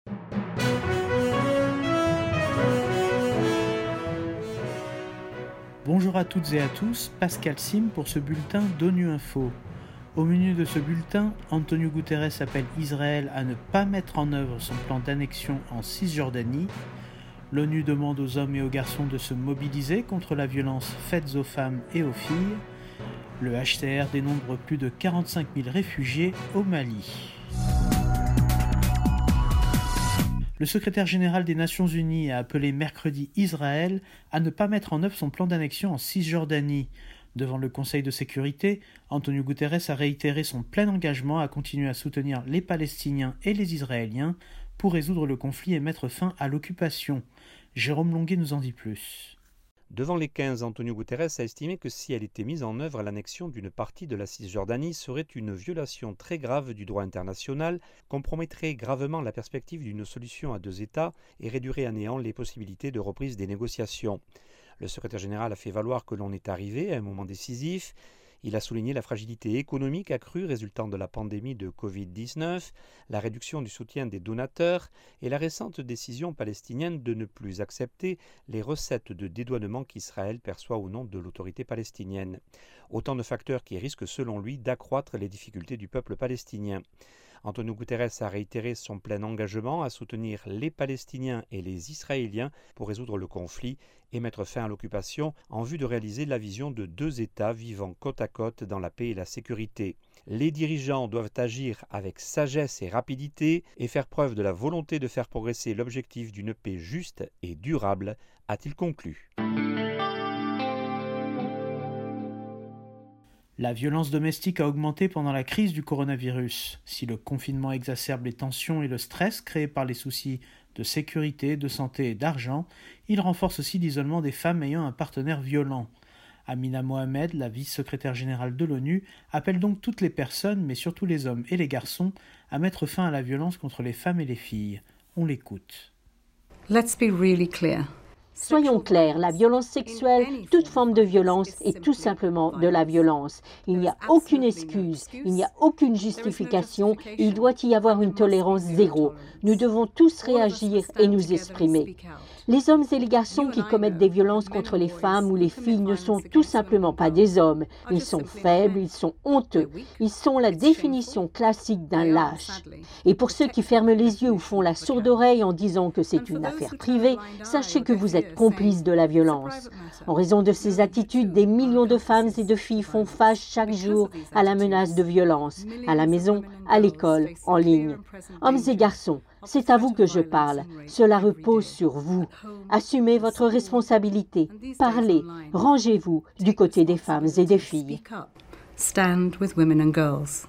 Bonjour à toutes et à tous, Pascal Sim pour ce bulletin d'ONU Info. Au menu de ce bulletin, Antonio Guterres appelle Israël à ne pas mettre en œuvre son plan d'annexion en Cisjordanie. L'ONU demande aux hommes et aux garçons de se mobiliser contre la violence faite aux femmes et aux filles. Le HCR dénombre plus de 45 000 réfugiés au Mali. Le secrétaire général des Nations Unies a appelé mercredi Israël à ne pas mettre en œuvre son plan d'annexion en Cisjordanie. Devant le Conseil de sécurité, Antonio Guterres a réitéré son plein engagement à continuer à soutenir les Palestiniens et les Israéliens pour résoudre le conflit et mettre fin à l'occupation. Jérôme Longuet nous en dit plus. Devant les 15, Antonio Guterres a estimé que si elle était mise en œuvre, l'annexion d'une partie de la Cisjordanie serait une violation très grave du droit international, compromettrait gravement la perspective d'une solution à deux États et réduirait à néant les possibilités de reprise des négociations. Le secrétaire général a fait valoir que l'on est arrivé à un moment décisif. Il a souligné la fragilité économique accrue résultant de la pandémie de Covid-19, la réduction du soutien des donateurs et la récente décision palestinienne de ne plus accepter les recettes de dédouanement qu'Israël perçoit au nom de l'autorité palestinienne. Autant de facteurs qui risquent selon lui d'accroître les difficultés du peuple palestinien. Antonio Guterres a réitéré son plein engagement à soutenir les Palestiniens et les Israéliens pour résoudre le conflit et mettre fin à l'occupation en vue de réaliser la vision de deux États vivant côte à côte dans la paix et la sécurité. Les dirigeants doivent agir avec sagesse et rapidité et faire preuve de la volonté de faire progresser l'objectif d'une paix juste et durable, a-t-il conclu. La violence domestique a augmenté pendant la crise du coronavirus. Si le confinement exacerbe les tensions et le stress créés par les soucis de sécurité, de santé et d'argent, il renforce aussi l'isolement des femmes ayant un partenaire violent. Amina Mohamed, la vice-secrétaire générale de l'ONU, appelle donc toutes les personnes, mais surtout les hommes et les garçons, à mettre fin à la violence contre les femmes et les filles. On l'écoute. Let's be really clear. Soyons clairs, la violence sexuelle, toute forme de violence est tout simplement de la violence. Il n'y a aucune excuse, il n'y a aucune justification, il doit y avoir une tolérance zéro. Nous devons tous réagir et nous exprimer. Les hommes et les garçons qui commettent des violences contre les femmes ou les filles ne sont tout simplement pas des hommes. Ils sont faibles, ils sont honteux. Ils sont la définition classique d'un lâche. Et pour ceux qui ferment les yeux ou font la sourde oreille en disant que c'est une affaire privée, sachez que vous êtes complices de la violence. En raison de ces attitudes, des millions de femmes et de filles font face chaque jour à la menace de violence, à la maison, à l'école, en ligne. Hommes et garçons, c'est à vous que je parle. Cela repose sur vous. Assumez votre responsabilité. Parlez. Rangez-vous du côté des femmes et des filles. Stand with women and girls.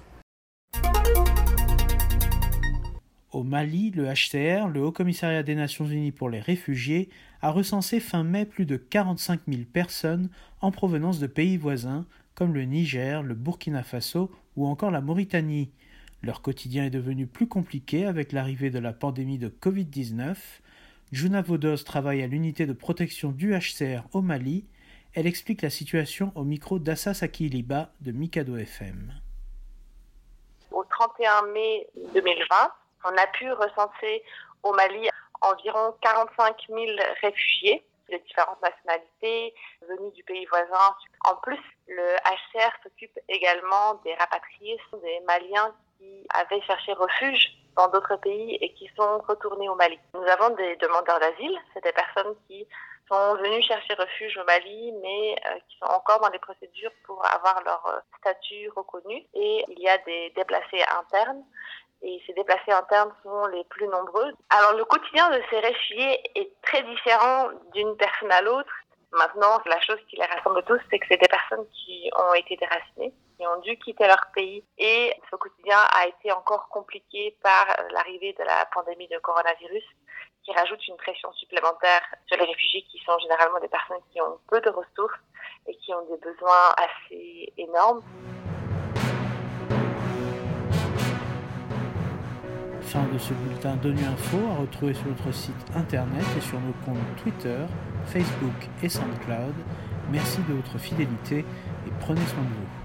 Au Mali, le HCR, le Haut Commissariat des Nations Unies pour les réfugiés, a recensé fin mai plus de 45 000 personnes en provenance de pays voisins comme le Niger, le Burkina Faso ou encore la Mauritanie. Leur quotidien est devenu plus compliqué avec l'arrivée de la pandémie de Covid-19. Juna Vodos travaille à l'unité de protection du HCR au Mali. Elle explique la situation au micro d'Assa Sakiliba de Mikado FM. Au 31 mai 2020, on a pu recenser au Mali environ 45 000 réfugiés de différentes nationalités venus du pays voisin. En plus, le HCR s'occupe également des rapatriés, des Maliens qui avaient cherché refuge dans d'autres pays et qui sont retournés au Mali. Nous avons des demandeurs d'asile, c'est des personnes qui sont venues chercher refuge au Mali, mais qui sont encore dans les procédures pour avoir leur statut reconnu. Et il y a des déplacés internes, et ces déplacés internes sont les plus nombreux. Alors le quotidien de ces réfugiés est très différent d'une personne à l'autre. Maintenant, la chose qui les rassemble tous, c'est que c'est des personnes qui ont été déracinées, qui ont dû quitter leur pays. Et ce quotidien a été encore compliqué par l'arrivée de la pandémie de coronavirus, qui rajoute une pression supplémentaire sur les réfugiés qui sont généralement des personnes qui ont peu de ressources et qui ont des besoins assez énormes. Fin de ce bulletin d'ONU Info à retrouver sur notre site internet et sur nos comptes Twitter, Facebook et SoundCloud. Merci de votre fidélité et prenez soin de vous.